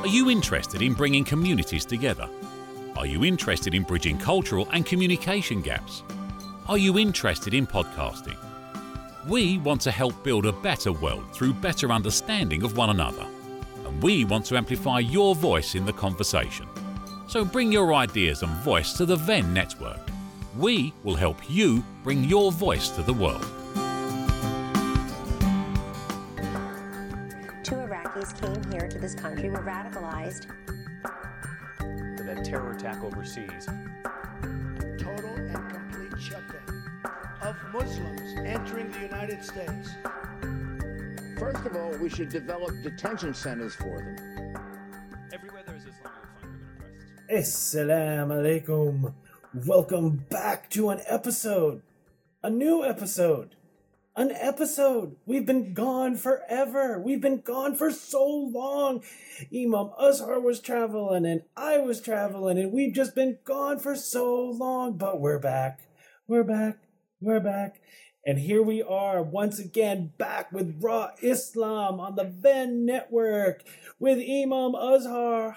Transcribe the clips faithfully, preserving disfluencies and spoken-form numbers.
Are you interested in bringing communities together? Are you interested in bridging cultural and communication gaps? Are you interested in podcasting? We want to help build a better world through better understanding of one another. And we want to amplify your voice in the conversation. So bring your ideas and voice to the Venn Network. We will help you bring your voice to the world. Two Iraqis came here to this country, were radicalized. For that terror attack overseas. Total and complete shutdown of Muslims entering the United States. First of all, we should develop detention centers for them. Everywhere there is Islam, you'll find women oppressed. Assalamu alaikum. Welcome back to an episode. A new episode. An episode. We've been gone forever. We've been gone for so long. Imam Azhar was traveling and I was traveling and we've just been gone for so long. But we're back. We're back. We're back. And here we are once again back with Raw Islam on the Venn Network with Imam Azhar.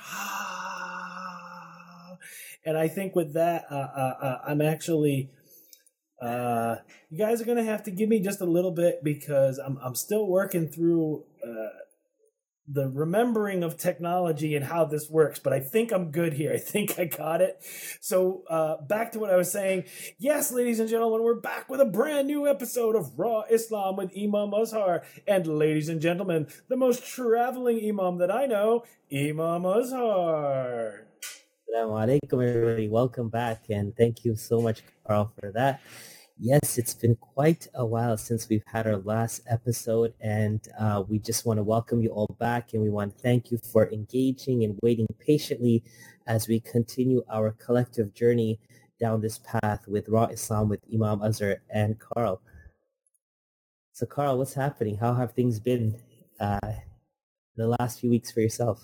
And I think with that, uh, uh, uh, I'm actually, uh, you guys are going to have to give me just a little bit because I'm I'm still working through uh, the remembering of technology and how this works. But I think I'm good here. I think I got it. So uh, back to what I was saying. Yes, ladies and gentlemen, we're back with a brand new episode of Raw Islam with Imam Azhar. And ladies and gentlemen, the most traveling Imam that I know, Imam Azhar. Assalamu alaikum, everybody. Welcome back, and thank you so much, Carl, for that. Yes, it's been quite a while since we've had our last episode, and uh, we just want to welcome you all back, and we want to thank you for engaging and waiting patiently as we continue our collective journey down this path with Raw Islam with Imam Azhar and Carl. So, Carl, what's happening? How have things been uh, the last few weeks for yourself?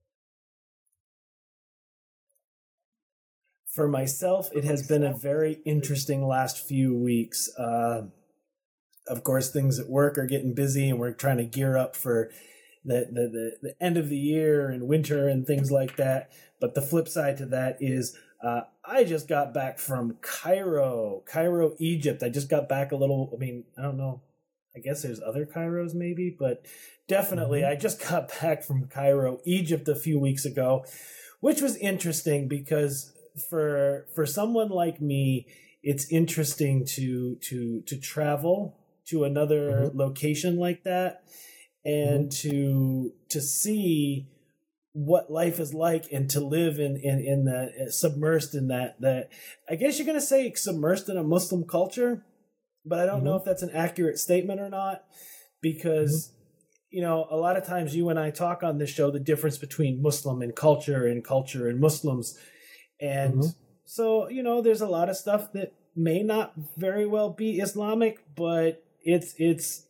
For myself, it has been a very interesting last few weeks. Uh, of course, things at work are getting busy, and we're trying to gear up for the, the, the, the end of the year and winter and things like that. But the flip side to that is uh, I just got back from Cairo, Cairo, Egypt. I just got back a little, I mean, I don't know. I guess there's other Cairos maybe, but definitely mm-hmm. I just got back from Cairo, Egypt a few weeks ago, which was interesting because for for someone like me, it's interesting to to to travel to another mm-hmm. location like that and mm-hmm. to to see what life is like and to live in in in the submersed in that that I guess you're going to say submersed in a Muslim culture, but I don't mm-hmm. know if that's an accurate statement or not because mm-hmm. you know, a lot of times you and I talk on this show the difference between Muslim and culture and culture and Muslims. And mm-hmm. so, you know, there's a lot of stuff that may not very well be Islamic, but it's it's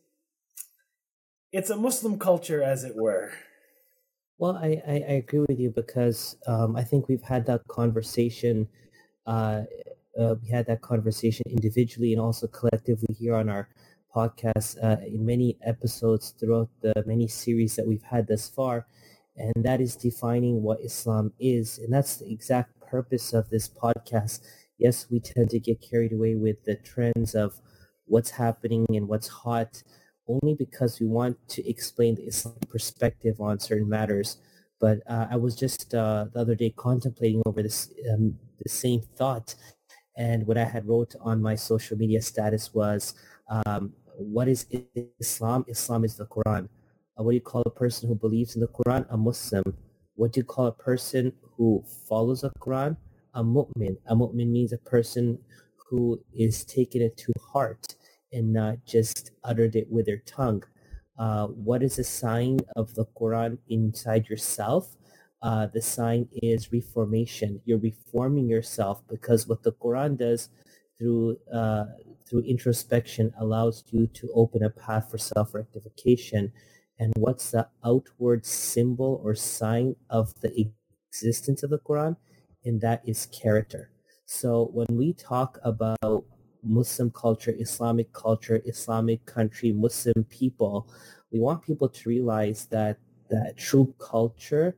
it's a Muslim culture, as it were. Well, I, I, I agree with you because um, I think we've had that conversation. Uh, uh, we had that conversation individually and also collectively here on our podcast uh, in many episodes throughout the many series that we've had thus far. And that is defining what Islam is. And that's the exact purpose of this podcast. Yes, we tend to get carried away with the trends of what's happening and what's hot only because we want to explain the Islamic perspective on certain matters. But uh, I was just uh, the other day contemplating over this um, the same thought. And what I had wrote on my social media status was, um, what is Islam? Islam is the Quran. Uh, what do you call a person who believes in the Quran? A Muslim. What do you call a person who follows the Quran? A mu'min. A mu'min means a person who is taking it to heart and not just uttered it with their tongue. Uh, what is a sign of the Quran inside yourself? Uh, the sign is reformation. You're reforming yourself because what the Quran does through uh, through introspection allows you to open a path for self-rectification. And what's the outward symbol or sign of the existence of the Quran? And that is character. So when we talk about Muslim culture, Islamic culture, Islamic country, Muslim people, we want people to realize that that true culture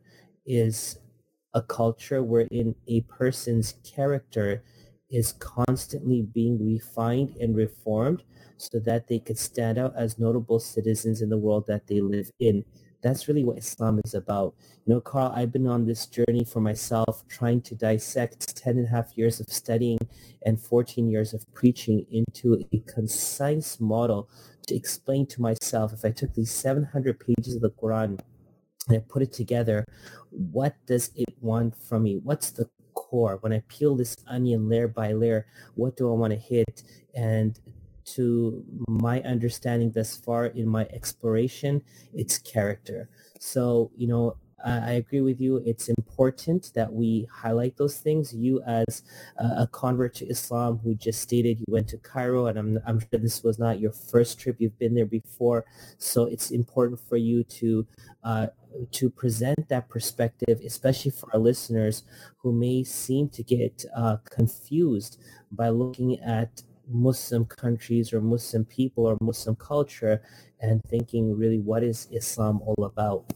is a culture wherein a person's character is constantly being refined and reformed so that they could stand out as notable citizens in the world that they live in. That's really what Islam is about. You know, Carl, I've been on this journey for myself, trying to dissect ten and a half years of studying and fourteen years of preaching into a concise model to explain to myself, if I took these seven hundred pages of the Quran and I put it together, what does it want from me? What's the core? When I peel this onion layer by layer, what do I want to hit? And to my understanding thus far in my exploration, it's character. So, you know, I, I agree with you. It's important that we highlight those things. You as a, a convert to Islam who just stated you went to Cairo, and I'm, I'm sure this was not your first trip. You've been there before. So it's important for you to uh, to present that perspective, especially for our listeners who may seem to get uh, confused by looking at Muslim countries or Muslim people or Muslim culture and thinking, really, what is Islam all about?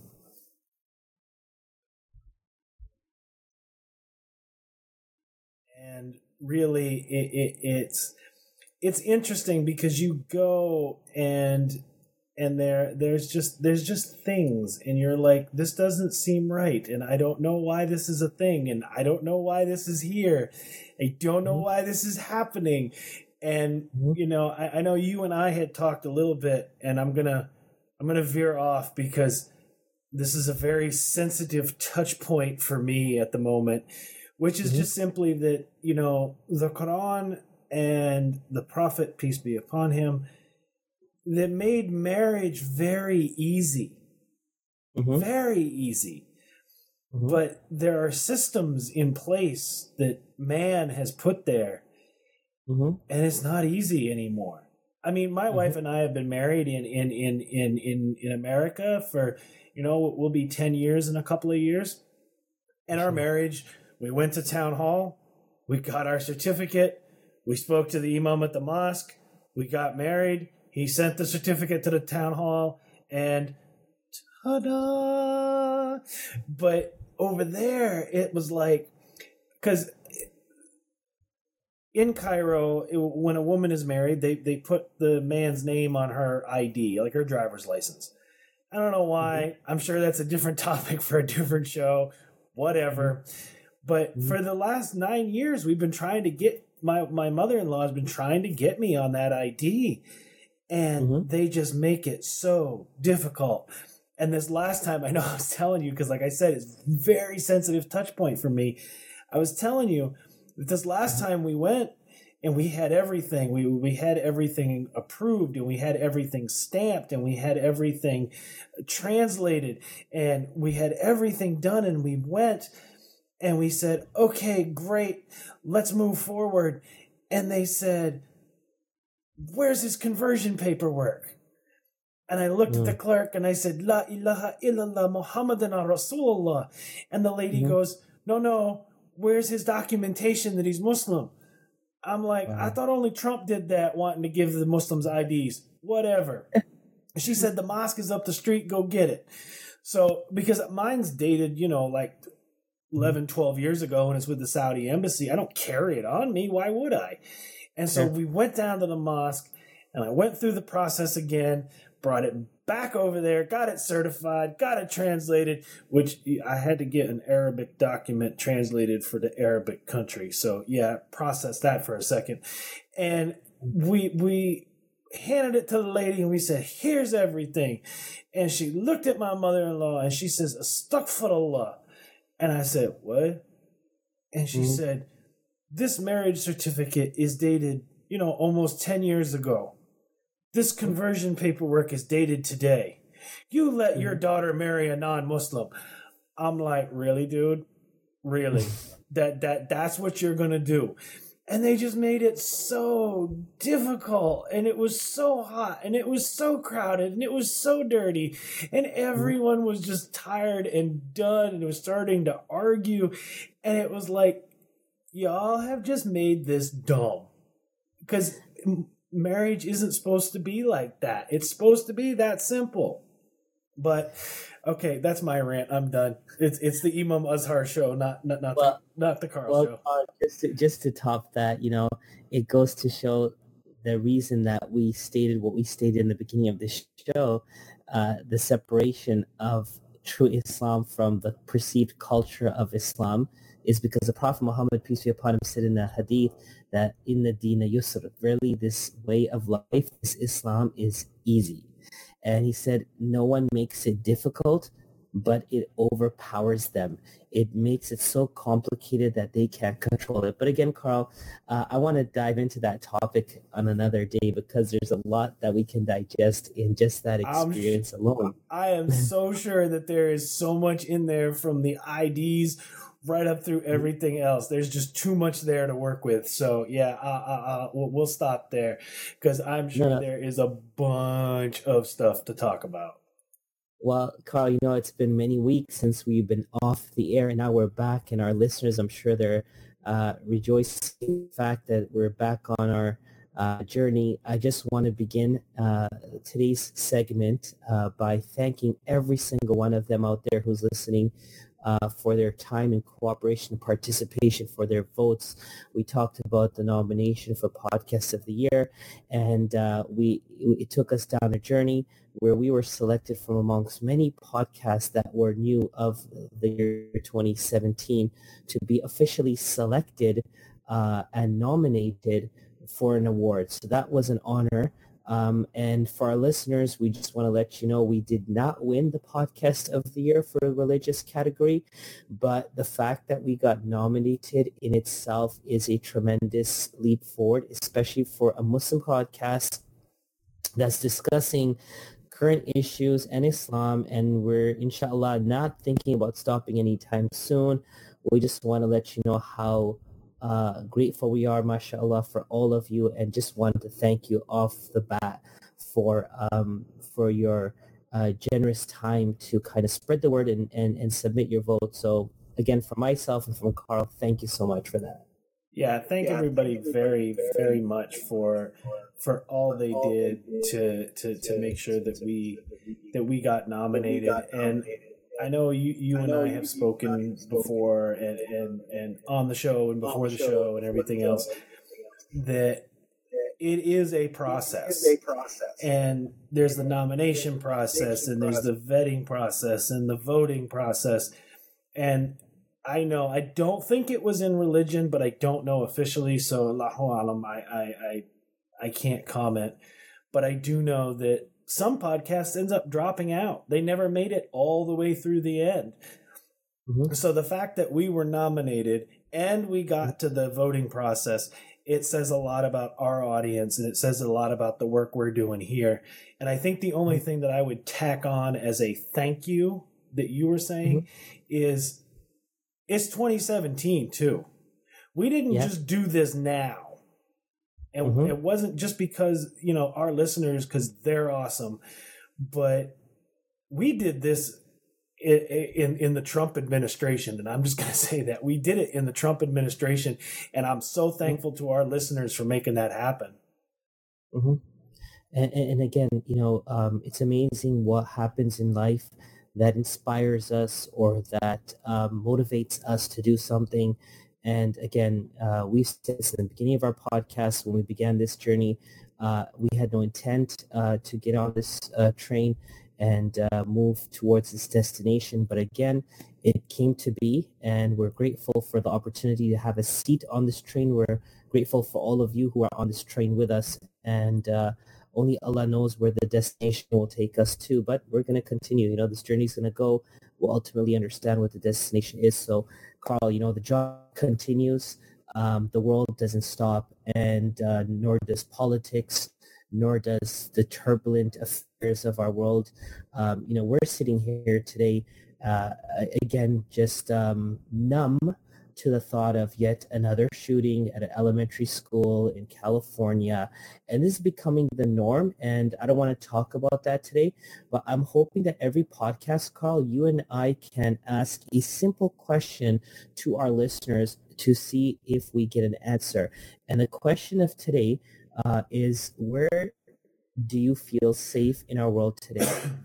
And really, it, it, it's it's interesting because you go and and there there's just there's just things, and you're like, this doesn't seem right, and I don't know why this is a thing, and I don't know why this is here, I don't know why this is happening. And, you know, I, I know you and I had talked a little bit, and I'm going to I'm gonna veer off because this is a very sensitive touch point for me at the moment, which is mm-hmm. just simply that, you know, the Quran and the Prophet, peace be upon him, that made marriage very easy, mm-hmm. very easy. Mm-hmm. But there are systems in place that man has put there. Mm-hmm. And it's not easy anymore. I mean, my mm-hmm. wife and I have been married in, in, in, in, in, in America for, you know, we'll be ten years in a couple of years. And our marriage, we went to town hall, we got our certificate, we spoke to the imam at the mosque, we got married, he sent the certificate to the town hall, and ta-da! But over there, it was like, because in Cairo, it, when a woman is married, they, they put the man's name on her I D, like her driver's license. I don't know why. Mm-hmm. I'm sure that's a different topic for a different show, whatever. But mm-hmm. for the last nine years, we've been trying to get, my, my mother-in-law has been trying to get me on that I D. And mm-hmm. they just make it so difficult. And this last time, I know I was telling you, because like I said, it's a very sensitive touch point for me. I was telling you, this last time we went and we had everything, we we had everything approved and we had everything stamped and we had everything translated and we had everything done, and we went and we said, okay, great, let's move forward. And they said, where's his conversion paperwork? And I looked mm. at the clerk and I said, La ilaha illallah Muhammadan Rasulullah. And the lady mm-hmm. goes, no, no. Where's his documentation that he's Muslim? I'm like, wow. I thought only Trump did that, wanting to give the Muslims I Ds. Whatever. She said, the mosque is up the street, go get it. So, because mine's dated, you know, like eleven, twelve years ago, and it's with the Saudi embassy. I don't carry it on me. Why would I? And so we went down to the mosque, and I went through the process again, brought it back over there, got it certified, got it translated, which I had to get an Arabic document translated for the Arabic country. So yeah, process that for a second. And we we handed it to the lady and we said, here's everything. And she looked at my mother-in-law and she says, Astaghfirullah. And I said, what? And she mm-hmm. said, this marriage certificate is dated, you know, almost ten years ago. This conversion paperwork is dated today. You let mm-hmm. your daughter marry a non-Muslim. I'm like, really, dude? Really? that that that's what you're going to do? And they just made it so difficult, and it was so hot, and it was so crowded, and it was so dirty, and everyone was just tired and done and was starting to argue. And it was like, y'all have just made this dumb. Because marriage isn't supposed to be like that. It's supposed to be that simple. But okay, that's my rant. I'm done. It's it's the Imam Azhar show, not not not Well, the, not the Carl well, show. uh, just to, just to top that, you know, it goes to show the reason that we stated what we stated in the beginning of this show, uh, the separation of true Islam from the perceived culture of Islam is because the Prophet Muhammad, peace be upon him, said in a hadith that inna dina yusr, really this way of life, this Islam is easy. And he said no one makes it difficult, but it overpowers them. It makes it so complicated that they can't control it. But again, Carl, uh, I want to dive into that topic on another day because there's a lot that we can digest in just that experience I'm, alone. I am so sure that there is so much in there from the I Ds right up through everything else. There's just too much there to work with. So yeah, uh, uh, uh, we'll, we'll stop there because I'm sure No, no. there is a bunch of stuff to talk about. Well, Carl, you know, it's been many weeks since we've been off the air, and now we're back, and our listeners, I'm sure they're uh, rejoicing in the fact that we're back on our uh, journey. I just want to begin uh, today's segment uh, by thanking every single one of them out there who's listening uh, for their time and cooperation, participation, for their votes. We talked about the nomination for Podcast of the Year, and uh, we it took us down a journey where we were selected from amongst many podcasts that were new of the year twenty seventeen to be officially selected uh, and nominated for an award. So that was an honor. Um, and for our listeners, we just want to let you know we did not win the Podcast of the Year for a religious category, but the fact that we got nominated in itself is a tremendous leap forward, especially for a Muslim podcast that's discussing current issues and Islam, and we're inshallah not thinking about stopping anytime soon. We just want to let you know how uh, grateful we are, mashallah, for all of you, and just wanted to thank you off the bat for um, for your uh, generous time to kind of spread the word and, and, and submit your vote. So again, from myself and from Carl, thank you so much for that. Yeah, thank yeah, everybody thank very, very, very much for for all they did to to to make sure that we that we got nominated. And I know you you and I have spoken before and, and, and on the show and before the show and everything else that it is a process. And there's the nomination process and there's the vetting process and the voting process. And I know, I don't think it was in religion, but I don't know officially, so Allahu Alam, I, I, I, I can't comment. But I do know that some podcasts ends up dropping out. They never made it all the way through the end. Mm-hmm. So the fact that we were nominated and we got to the voting process, it says a lot about our audience and it says a lot about the work we're doing here. And I think the only thing that I would tack on as a thank you that you were saying mm-hmm. is it's twenty seventeen too. We didn't yeah. just do this now. And mm-hmm. it wasn't just because, you know, our listeners, because they're awesome, but we did this in, in, in the Trump administration. And I'm just going to say that we did it in the Trump administration. And I'm so thankful to our listeners for making that happen. Mm-hmm. And, and again, you know, um, it's amazing what happens in life that inspires us or that um, motivates us to do something. And again, uh, we said this in the beginning of our podcast when we began this journey. Uh, we had no intent uh, to get on this uh, train and uh, move towards this destination. But again, it came to be, and we're grateful for the opportunity to have a seat on this train. We're grateful for all of you who are on this train with us. And uh, only Allah knows where the destination will take us to, but we're going to continue. You know, this journey is going to go. We'll ultimately understand what the destination is. So, Carl, you know, the job continues. Um, the world doesn't stop, and uh, nor does politics, nor does the turbulent affairs of our world. Um, you know, we're sitting here today, uh, again, just um, numb to the thought of yet another shooting at an elementary school in California. And this is becoming the norm. And I don't want to talk about that today, but I'm hoping that every podcast, Carl, you and I can ask a simple question to our listeners to see if we get an answer. And the question of today uh, is, where do you feel safe in our world today?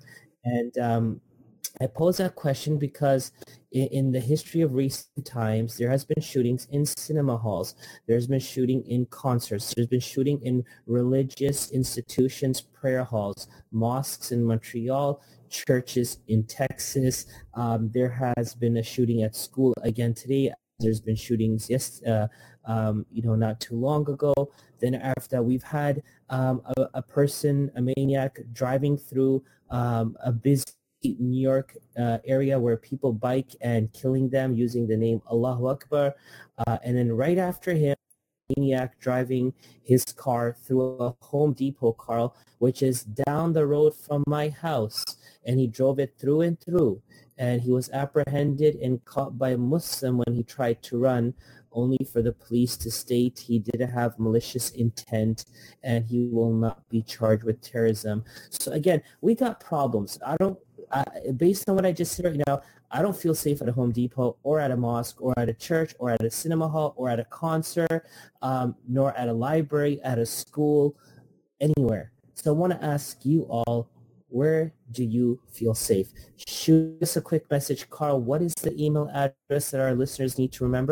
And um, I pose that question because in, in the history of recent times, there has been shootings in cinema halls. There's been shooting in concerts. There's been shooting in religious institutions, prayer halls, mosques in Montreal, churches in Texas. Um, there has been a shooting at school again today. There's been shootings, yes, uh, um, you know, not too long ago. Then after that, we've had um, a, a person, a maniac, driving through um, a busy New York uh, area where people bike and killing them using the name Allahu Akbar. Uh, and then right after him, maniac driving his car through a Home Depot, Carl, which is down the road from my house. And he drove it through and through. And he was apprehended and caught by a Muslim when he tried to run, only for the police to state he didn't have malicious intent and he will not be charged with terrorism. So again, we got problems. I don't, I, based on what I just said right now, I don't feel safe at a Home Depot or at a mosque or at a church or at a cinema hall or at a concert, um, nor at a library, at a school, anywhere. So I want to ask you all, where do you feel safe? Shoot us a quick message. Carl, what is the email address that our listeners need to remember?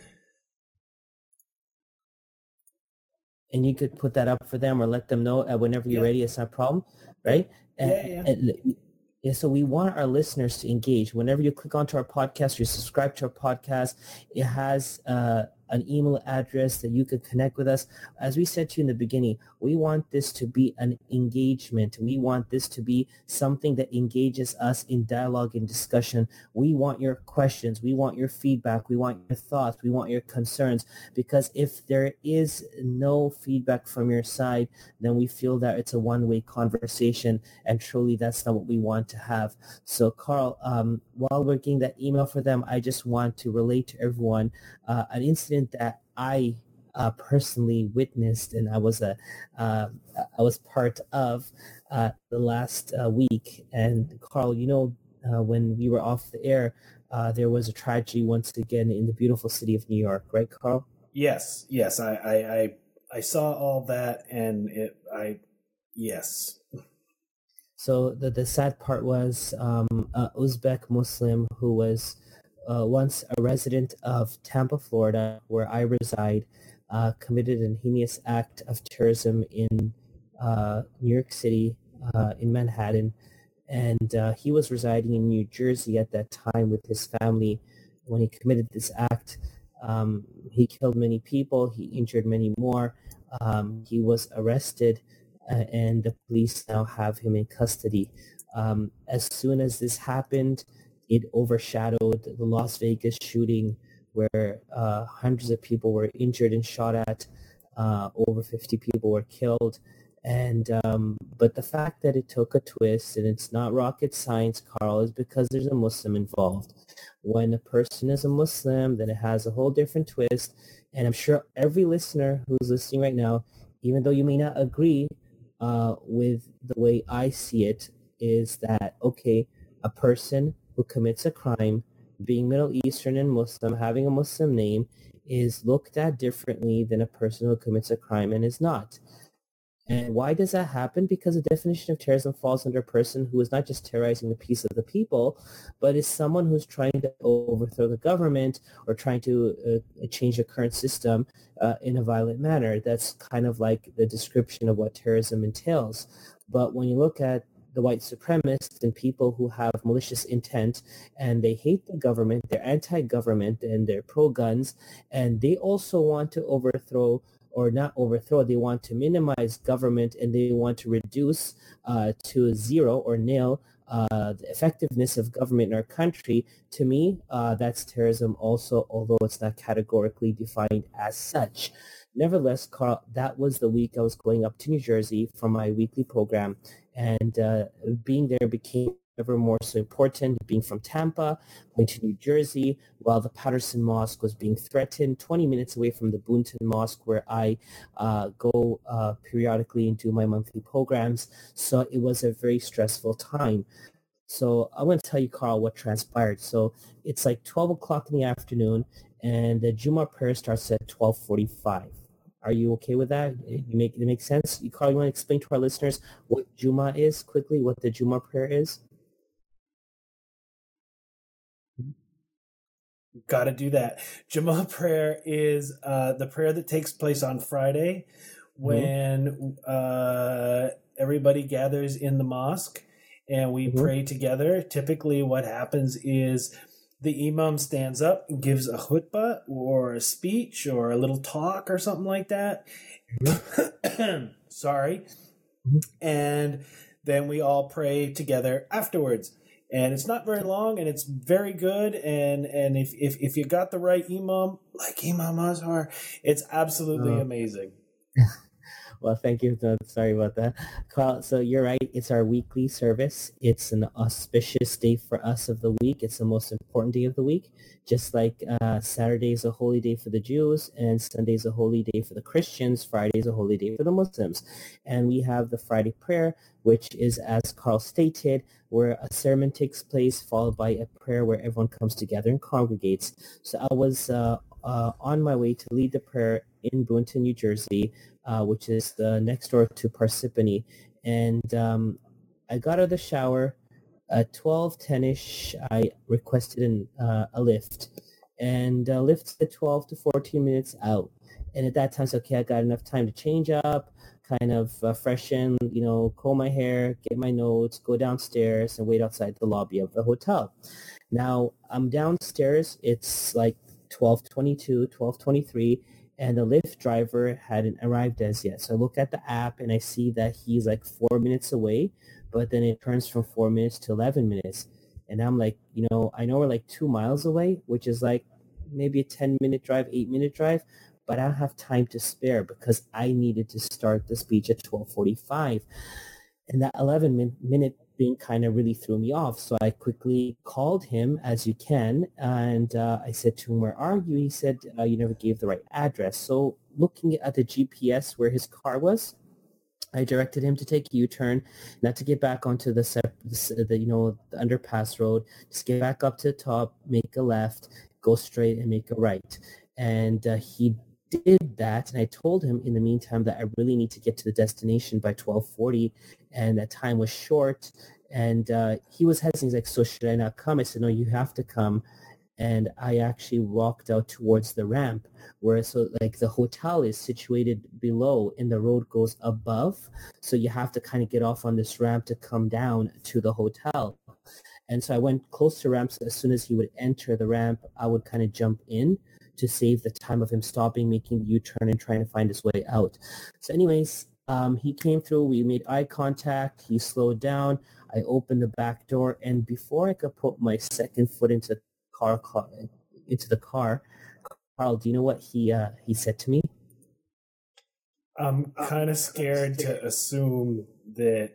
And you could put that up for them or let them know uh, whenever you're yeah. ready. It's not a problem, right? And, yeah, yeah. And, yeah, so we want our listeners to engage. Whenever you click onto our podcast, you subscribe to our podcast, it has uh, an email address that you could connect with us. As we said to you in the beginning, we want this to be an engagement. We want this to be something that engages us in dialogue and discussion. We want your questions. We want your feedback. We want your thoughts. We want your concerns. Because if there is no feedback from your side, then we feel that it's a one-way conversation, and truly that's not what we want to have. So Carl, um, while we're getting that email for them, I just want to relate to everyone uh, an incident that I uh, personally witnessed, and I was a uh, I was part of uh, the last uh, week. And Carl, you know, uh, when we were off the air, uh, there was a tragedy once again in the beautiful city of New York, right, Carl? Yes, yes, I I I, I saw all that, and it I yes. So the the sad part was um, an Uzbek Muslim who was Uh, once a resident of Tampa, Florida, where I reside, uh, committed an heinous act of terrorism in uh, New York City, uh, in Manhattan. And uh, he was residing in New Jersey at that time with his family. When he committed this act, um, he killed many people. He injured many more. Um, he was arrested, uh, and the police now have him in custody. Um, as soon as this happened, it overshadowed the Las Vegas shooting where uh, hundreds of people were injured and shot at. Uh, over fifty people were killed. And um, but the fact that it took a twist, and it's not rocket science, Carl, is because there's a Muslim involved. When a person is a Muslim, then it has a whole different twist. And I'm sure every listener who's listening right now, even though you may not agree uh, with the way I see it, is that, okay, a person who commits a crime, being Middle Eastern and Muslim, having a Muslim name, is looked at differently than a person who commits a crime and is not. And why does that happen? Because the definition of terrorism falls under a person who is not just terrorizing the peace of the people, but is someone who's trying to overthrow the government or trying to uh, change the current system uh, in a violent manner. That's kind of like the description of what terrorism entails. But when you look at the white supremacists and people who have malicious intent and they hate the government, they're anti-government and they're pro-guns, and they also want to overthrow or not overthrow, they want to minimize government and they want to reduce uh, to zero or nil uh, the effectiveness of government in our country. To me, uh, that's terrorism also, although it's not categorically defined as such. Nevertheless, Carl, that was the week I was going up to New Jersey for my weekly program, and uh, being there became ever more so important. Being from Tampa, going to New Jersey, while the Patterson Mosque was being threatened, twenty minutes away from the Boonton Mosque, where I uh, go uh, periodically and do my monthly programs. So it was a very stressful time. So I'm going to tell you, Carl, what transpired. So it's like twelve o'clock in the afternoon, and the Jummah prayer starts at twelve forty-five. Are you okay with that? You make it make sense? You, Carl, you want to explain to our listeners what Jummah is quickly, what the Jummah prayer is? Got to do that. Jumu'ah prayer is uh, the prayer that takes place on Friday when mm-hmm. uh, everybody gathers in the mosque and we mm-hmm. pray together. Typically what happens is the imam stands up and gives a khutbah or a speech or a little talk or something like that. Mm-hmm. Sorry. Mm-hmm. And then we all pray together afterwards. And it's not very long, and it's very good. And and if if, if you got the right imam, like Imam Azhar, it's absolutely oh. amazing. Well, thank you. Sorry about that, Carl. So you're right. It's our weekly service. It's an auspicious day for us of the week. It's the most important day of the week. Just like uh, Saturday is a holy day for the Jews, and Sunday is a holy day for the Christians. Friday is a holy day for the Muslims. And we have the Friday prayer, which is, as Carl stated, where a sermon takes place, followed by a prayer where everyone comes together and congregates. So I was uh, uh, on my way to lead the prayer in Boonton, New Jersey, uh, which is the next door to Parsippany. And um, I got out of the shower at twelve ten-ish. I requested an, uh, a lift. And uh, lift said twelve to fourteen minutes out. And at that time, I said, okay, I got enough time to change up, kind of uh, freshen, you know, comb my hair, get my notes, go downstairs and wait outside the lobby of the hotel. Now, I'm downstairs. It's like twelve twenty-two, twelve twenty-three, and the Lyft driver hadn't arrived as yet. So I look at the app and I see that he's like four minutes away, but then it turns from four minutes to eleven minutes. And I'm like, you know, I know we're like two miles away, which is like maybe a ten-minute drive, eight-minute drive, but I don't have time to spare because I needed to start the speech at twelve forty-five. And that eleven-minute thing kind of really threw me off. So I quickly called him, as you can, and uh, I said to him, where are you? He said, uh, you never gave the right address. So looking at the G P S where his car was, I directed him to take a U-turn, not to get back onto the, the you know, the underpass road, just get back up to the top, make a left, go straight and make a right. And uh, he did that, and I told him in the meantime that I really need to get to the destination by twelve forty, and that time was short. And uh, he was hesitant. He's like, so should I not come? I said, no, you have to come. And I actually walked out towards the ramp, where so like the hotel is situated below and the road goes above. So you have to kind of get off on this ramp to come down to the hotel. And so I went close to ramps. As soon as he would enter the ramp, I would kind of jump in to save the time of him stopping, making the U-turn, and trying to find his way out. So anyways, um, he came through. We made eye contact. He slowed down. I opened the back door, and before I could put my second foot into the car, car into the car, Carl, do you know what he uh, he said to me? I'm kind of scared to assume that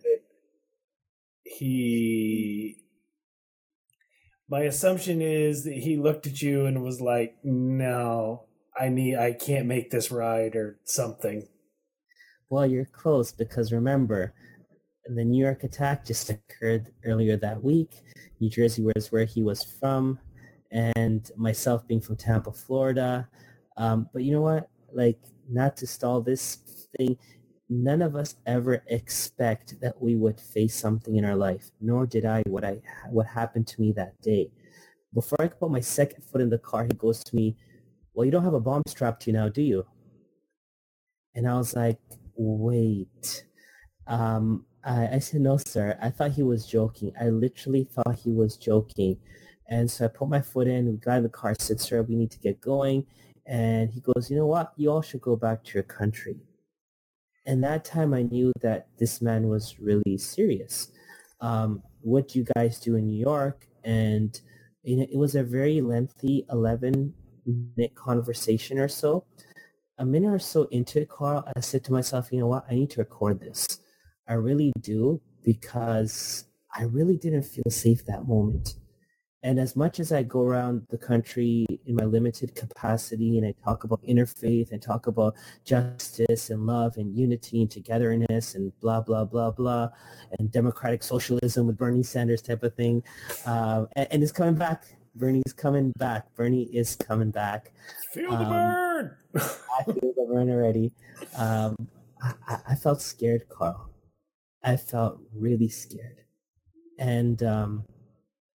he... My assumption is that he looked at you and was like, no, I need, I can't make this ride or something. Well, you're close, because remember, the New York attack just occurred earlier that week. New Jersey was where he was from, and myself being from Tampa, Florida. Um, but you know what? Like, not to stall this thing, none of us ever expect that we would face something in our life, nor did I what I what happened to me that day. Before I could put my second foot in the car, he goes to me, well, you don't have a bomb strapped to you now, do you? And I was like, wait. Um, I, I said, no, sir. I thought he was joking. I literally thought he was joking. And so I put my foot in. We got in the car. I said, sir, we need to get going. And he goes, you know what? You all should go back to your country. And that time I knew that this man was really serious. Um, what do you guys do in New York? And you know, it was a very lengthy eleven-minute conversation or so. A minute or so into it, Carl, I said to myself, you know what? I need to record this. I really do, because I really didn't feel safe that moment. And as much as I go around the country in my limited capacity and I talk about interfaith and talk about justice and love and unity and togetherness and blah, blah, blah, blah, and democratic socialism with Bernie Sanders type of thing, uh, and, and it's coming back. Bernie's coming back. Bernie is coming back. Feel the um, burn! I feel the burn already. Um, I, I felt scared, Carl. I felt really scared. And... Um,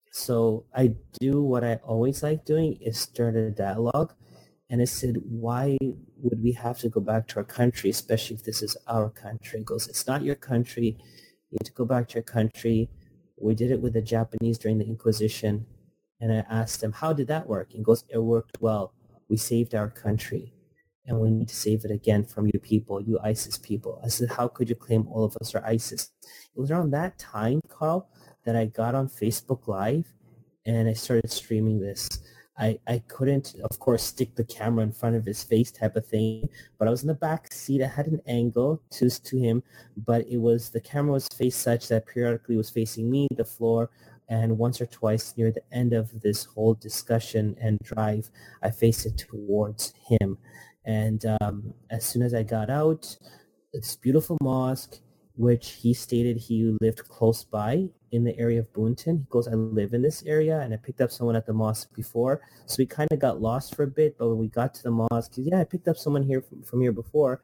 So I do what I always like doing is start a dialogue. And I said, why would we have to go back to our country, especially if this is our country? He goes, it's not your country. You need to go back to your country. We did it with the Japanese during the Inquisition. And I asked him, how did that work? He goes, it worked well. We saved our country. And we need to save it again from you people, you ISIS people. I said, how could you claim all of us are ISIS? It was around that time, Carl, that I got on Facebook Live and I started streaming this. I, I couldn't, of course, stick the camera in front of his face type of thing, but I was in the back seat. I had an angle to, to him, but it was, the camera was faced such that periodically was facing me, the floor, and once or twice near the end of this whole discussion and drive, I faced it towards him. And um, as soon as I got out, this beautiful mosque, which he stated he lived close by in the area of Boonton. He goes, I live in this area, and I picked up someone at the mosque before. So we kind of got lost for a bit, but when we got to the mosque, he said, yeah, I picked up someone here from, from here before.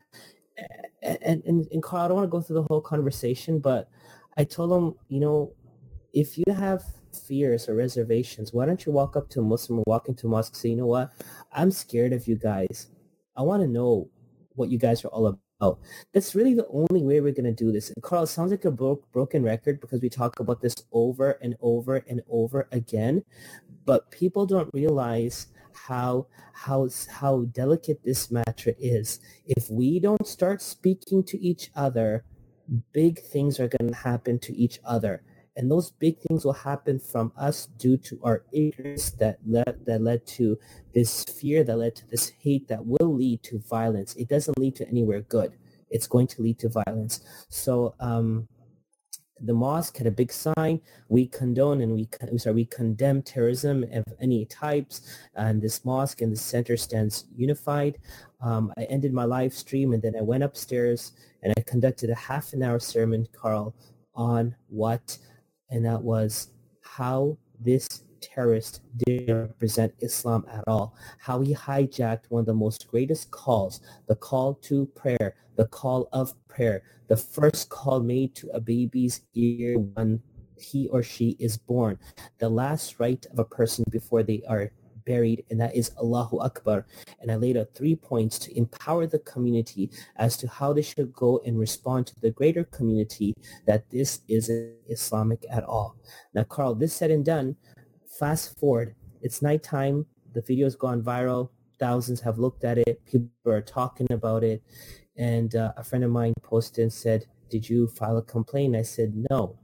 And, and, and Carl, I don't want to go through the whole conversation, but I told him, you know, if you have fears or reservations, why don't you walk up to a Muslim or walk into a mosque and say, you know what, I'm scared of you guys. I want to know what you guys are all about. Oh, that's really the only way we're going to do this. And Carl, it sounds like a bro- broken record because we talk about this over and over and over again, but people don't realize how how how delicate this matter is. If we don't start speaking to each other, big things are going to happen to each other. And those big things will happen from us due to our ignorance that led, that led to this fear, that led to this hate, that will lead to violence. It doesn't lead to anywhere good. It's going to lead to violence. So um, the mosque had a big sign. We condone and we, sorry, we condemn terrorism of any types. And this mosque in the center stands unified. Um, I ended my live stream and then I went upstairs and I conducted a half an hour sermon, Carl, on what... and that was how this terrorist didn't represent Islam at all, how he hijacked one of the most greatest calls, the call to prayer, the call of prayer, the first call made to a baby's ear when he or she is born, the last right of a person before they are buried, and that is Allahu Akbar. And I laid out three points to empower the community as to how they should go and respond to the greater community that this isn't Islamic at all. Now, Carl, this said and done, fast forward. It's nighttime. The video's gone viral. Thousands have looked at it. People are talking about it. And uh, a friend of mine posted and said, did you file a complaint? I said, no.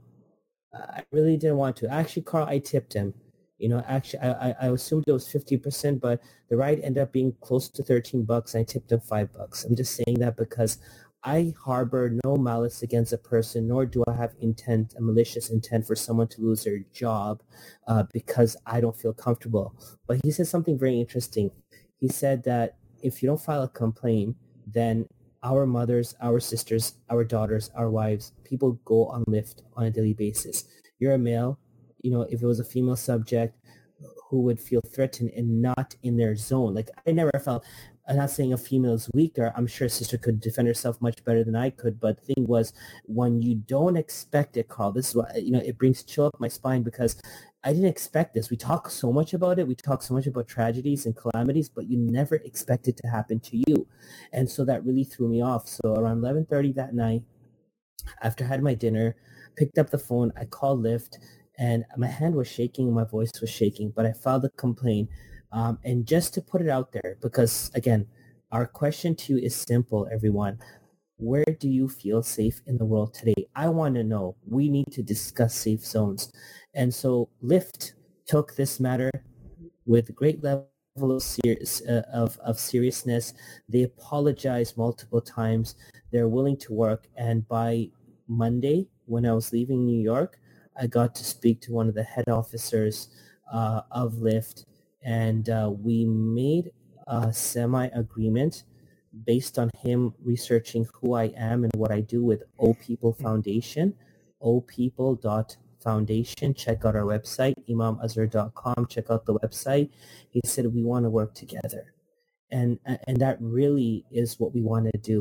I really didn't want to. Actually, Carl, I tipped him. You know, actually, I, I assumed it was fifty percent, but the ride ended up being close to thirteen bucks, and I tipped him five bucks. I'm just saying that because I harbor no malice against a person, nor do I have intent, a malicious intent for someone to lose their job uh, because I don't feel comfortable. But he said something very interesting. He said that if you don't file a complaint, then our mothers, our sisters, our daughters, our wives, people go on Lyft on a daily basis. You're a male. You know, if it was a female subject who would feel threatened and not in their zone. Like, I never felt, I'm not saying a female is weaker. I'm sure a sister could defend herself much better than I could. But the thing was, when you don't expect it, Carl, this is what, you know, it brings chill up my spine because I didn't expect this. We talk so much about it. We talk so much about tragedies and calamities, but you never expect it to happen to you. And so that really threw me off. So around eleven thirty that night, after I had my dinner, picked up the phone, I called Lyft. And my hand was shaking, my voice was shaking, but I filed a complaint. Um, and just to put it out there, because, again, our question to you is simple, everyone. Where do you feel safe in the world today? I want to know. We need to discuss safe zones. And so Lyft took this matter with great level of, serious, uh, of, of seriousness. They apologized multiple times. They're willing to work. And by Monday, when I was leaving New York, I got to speak to one of the head officers uh, of Lyft, and uh, we made a semi-agreement based on him researching who I am and what I do with O People Foundation, o people dot foundation. Check out our website, imam azhar dot com. Check out the website. He said, we want to work together. And, and that really is what we want to do.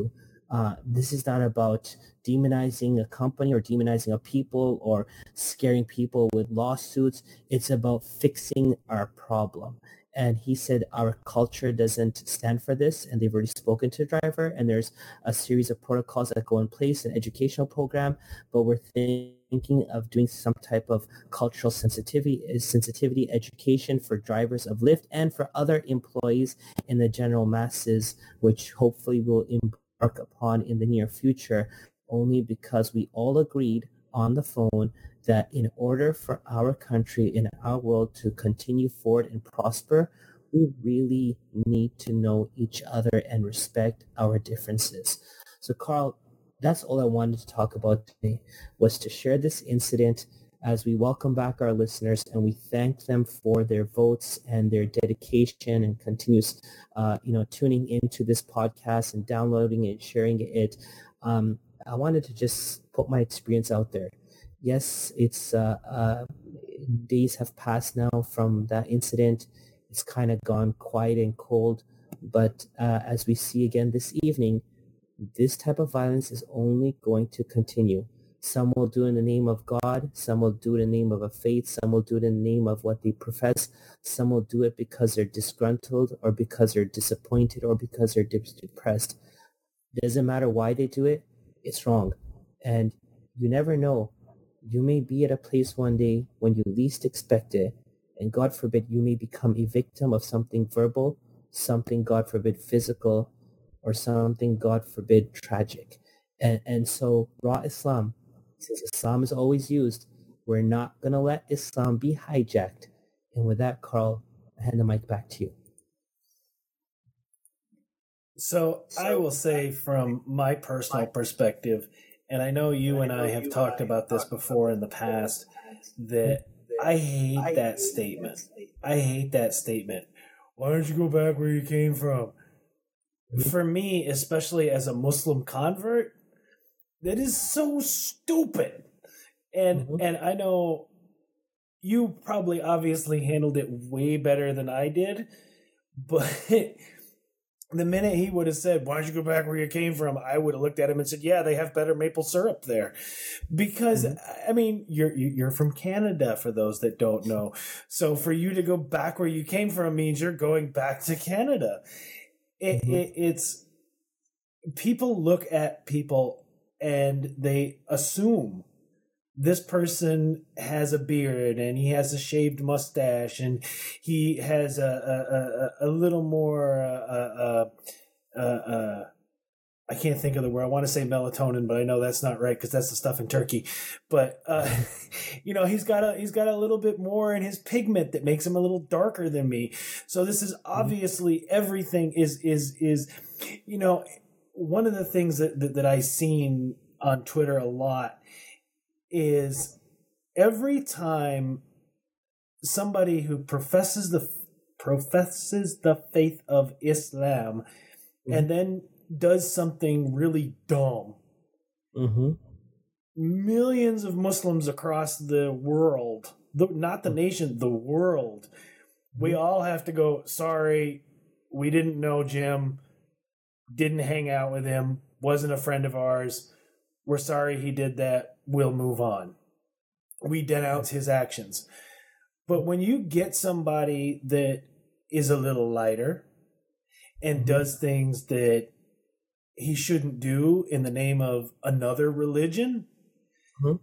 Uh, this is not about demonizing a company or demonizing a people or scaring people with lawsuits. It's about fixing our problem. And he said our culture doesn't stand for this, and they've already spoken to the driver, and there's a series of protocols that go in place, an educational program, but we're thinking of doing some type of cultural sensitivity sensitivity education for drivers of Lyft and for other employees in the general masses, which hopefully will embark upon in the near future, only because we all agreed on the phone that in order for our country, in our world to continue forward and prosper, we really need to know each other and respect our differences. So, Carl, that's all I wanted to talk about today, was to share this incident as we welcome back our listeners and we thank them for their votes and their dedication and continuous, uh, you know, tuning into this podcast and downloading it, sharing it. Um, I wanted to just put my experience out there. Yes, it's uh, uh, days have passed now from that incident. It's kind of gone quiet and cold. But uh, as we see again this evening, this type of violence is only going to continue. Some will do it in the name of God. Some will do it in the name of a faith. Some will do it in the name of what they profess. Some will do it because they're disgruntled or because they're disappointed or because they're depressed. It doesn't matter why they do it. It's wrong. And you never know. You may be at a place one day when you least expect it, and God forbid you may become a victim of something verbal, something, God forbid, physical, or something, God forbid, tragic. And, and so Raw Islam, since Islam is always used, we're not going to let Islam be hijacked. And with that, Carl, I hand the mic back to you. So I will say from my personal perspective, and I know you and I have talked about this before in the past, that I hate that statement. I hate that statement. Why don't you go back where you came from? For me, especially as a Muslim convert, that is so stupid. And mm-hmm. and I know you probably obviously handled it way better than I did, but the minute he would have said, why don't you go back where you came from? I would have looked at him and said, yeah, they have better maple syrup there. Because, mm-hmm. I mean, you're you're from Canada, for those that don't know. So for you to go back where you came from means you're going back to Canada. It, mm-hmm. it, it's people look at people and they assume this person has a beard and he has a shaved mustache and he has a a, a, a little more uh, uh, uh, uh, I can't think of the word. I want to say melatonin, but I know that's not right because that's the stuff in Turkey. But uh, you know, he's got a he's got a little bit more in his pigment that makes him a little darker than me. So this is obviously everything is is is you know, one of the things that that, that I've seen on Twitter a lot is every time somebody who professes the professes the faith of Islam mm-hmm. and then does something really dumb, mm-hmm. millions of Muslims across the world, the, not the nation, the world, mm-hmm. we all have to go, sorry, we didn't know Jim, didn't hang out with him, wasn't a friend of ours, we're sorry he did that, we'll move on. We denounce his actions. But when you get somebody that is a little lighter and mm-hmm. does things that he shouldn't do in the name of another religion, mm-hmm.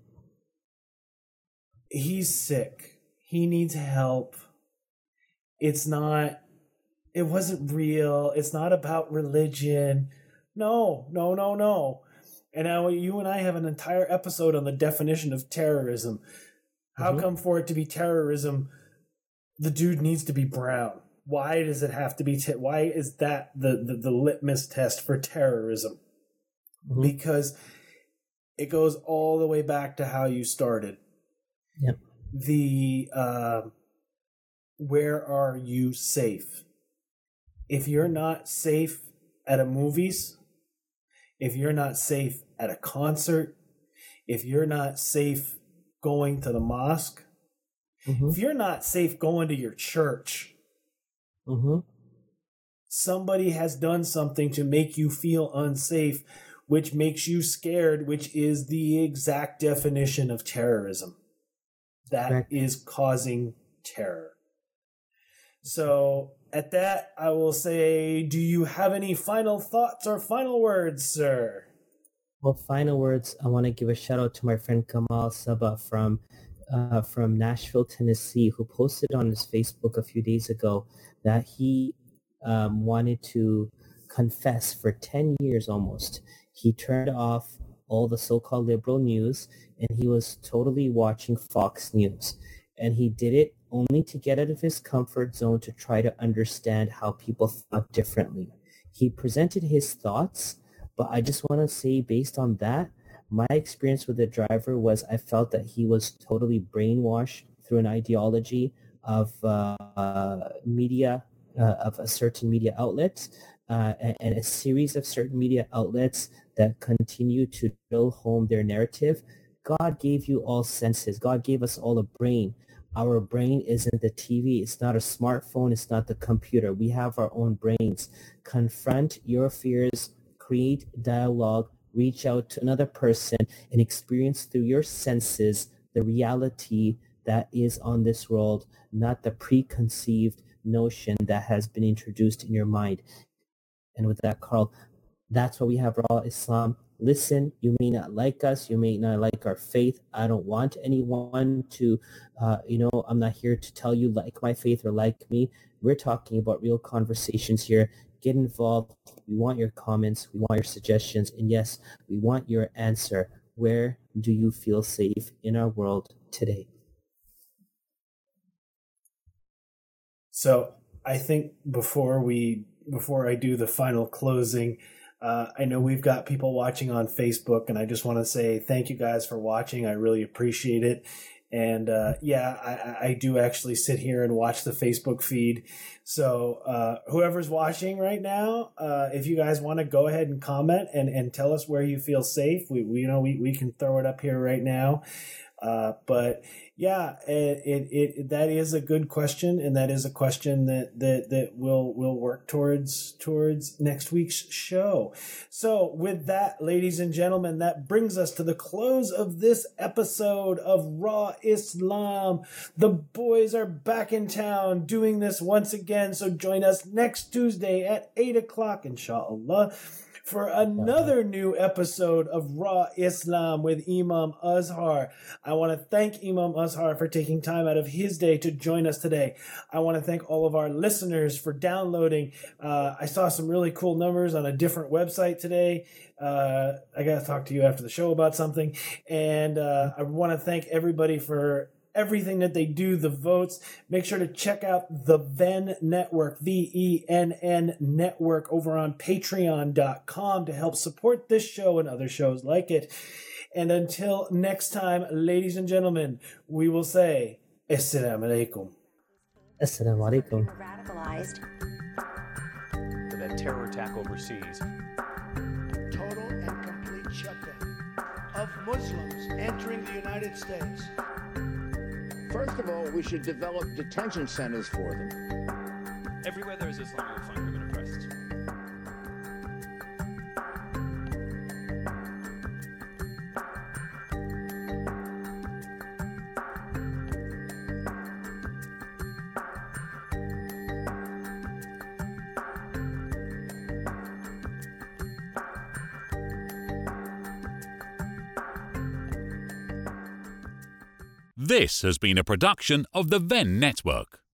he's sick. He needs help. It's not, it wasn't real. It's not about religion. No, no, no, no. And now you and I have an entire episode on the definition of terrorism. How mm-hmm. come for it to be terrorism, the dude needs to be brown? Why does it have to be? Te- why is that the, the, the litmus test for terrorism? Mm-hmm. Because it goes all the way back to how you started. Yep. The uh, where are you safe? If you're not safe at a movies, if you're not safe at a concert, if you're not safe going to the mosque, mm-hmm. if you're not safe going to your church, mm-hmm. somebody has done something to make you feel unsafe, which makes you scared, which is the exact definition of terrorism. That Correct. is causing terror. So at that, I will say, do you have any final thoughts or final words, sir? Well, final words, I want to give a shout out to my friend Kamal Saba from uh, from Nashville, Tennessee, who posted on his Facebook a few days ago that he um, wanted to confess for ten years almost. He turned off all the so-called liberal news and he was totally watching Fox News. And he did it only to get out of his comfort zone to try to understand how people thought differently. He presented his thoughts, but I just want to say, based on that, my experience with the driver was I felt that he was totally brainwashed through an ideology of uh, uh, media, uh, of a certain media outlets, uh, and, and a series of certain media outlets that continue to drill home their narrative. God gave you all senses. God gave us all a brain. Our brain isn't the T V. It's not a smartphone. It's not the computer. We have our own brains. Confront your fears, create dialogue, reach out to another person, and experience through your senses the reality that is on this world, not the preconceived notion that has been introduced in your mind. And with that, Carl, that's why we have Raw Islam. Listen, you may not like us, you may not like our faith. I don't want anyone to, uh, you know, I'm not here to tell you like my faith or like me. We're talking about real conversations here. Get involved. We want your comments. We want your suggestions. And yes, we want your answer. Where do you feel safe in our world today? So I think before we, before I do the final closing, Uh, I know we've got people watching on Facebook, and I just want to say thank you guys for watching. I really appreciate it. And uh, yeah, I, I do actually sit here and watch the Facebook feed. So uh, whoever's watching right now, uh, if you guys want to go ahead and comment and, and tell us where you feel safe, we, we you know we, we can throw it up here right now. Uh, but yeah, it, it, it, that is a good question. And that is a question that, that, that we'll, we'll work towards, towards next week's show. So with that, ladies and gentlemen, that brings us to the close of this episode of Raw Islam. The boys are back in town doing this once again. So join us next Tuesday at eight o'clock, inshallah, for another new episode of Raw Islam with Imam Azhar. I want to thank Imam Azhar for taking time out of his day to join us today. I want to thank all of our listeners for downloading. Uh, I saw some really cool numbers on a different website today. Uh, I got to talk to you after the show about something. And uh, I want to thank everybody for everything that they do, the votes. Make sure to check out the Venn Network, V E N N Network, over on patreon dot com to help support this show and other shows like it. And until next time, ladies and gentlemen, we will say, Assalamu alaikum. Assalamu alaikum. Radicalized. For that terror attack overseas. Total and complete shutdown of Muslims entering the United States. First of all, we should develop detention centers for them. Everywhere there is Islam, you'll find women oppressed. This has been a production of the Venn Network.